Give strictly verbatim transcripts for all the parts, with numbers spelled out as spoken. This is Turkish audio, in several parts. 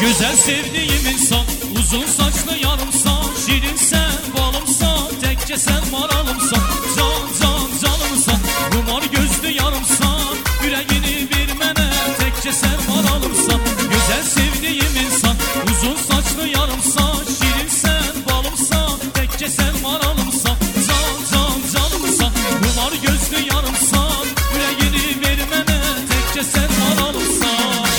Güzel sevdiğim insan, uzun saçlı yarımsan, şirinsen, balımsan, tekke sen maralımsan, can can canımsan, rumar gözlü yarımsan, yüreğini bir mene, tekke sen maralımsan. Güzel sevdiğim insan, uzun saçlı yarımsan, şirinsen, balımsan, tekke sen maralımsan, can can canımsan, rumar gözlü yarımsan, yüreğini bir mene, tekke sen maralımsan.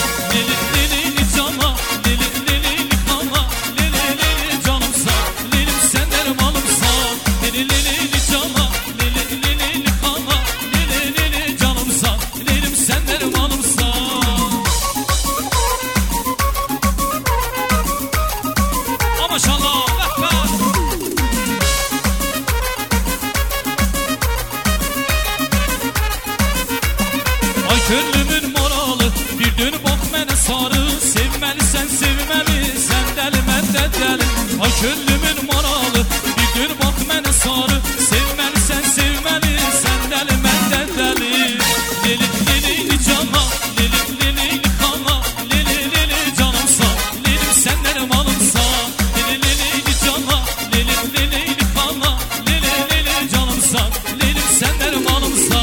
Könlümün moralı, bir dön bak mənə sarı, sevməlisən, sevməlisən, dəli mən də dəli. Ay könlümün moralı, bir dön bak mənə sarı, sevməlisən, sevməlisən, dəli mən də dəli. Lili lili cana, lili lili kana, lili lili canımsa, lilim səndən malımsa. Lili lili cana, lili lili kana, lili lili canımsa, lilim səndən malımsa.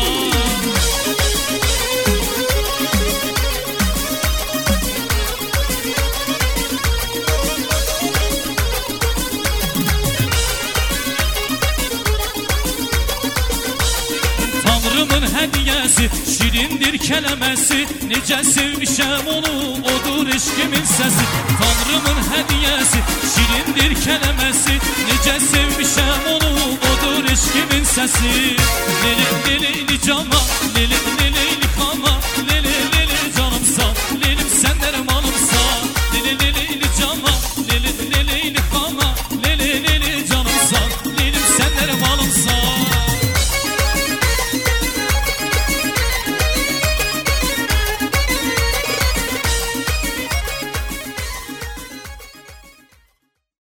Tanrımın hediyesi, şirindir kelemesi, necə sevmişəm onu, odur eşkimin sesi. Tanrımın hediyesi, şirindir kelemesi, necə sevmişəm onu, odur eşkimin sesi.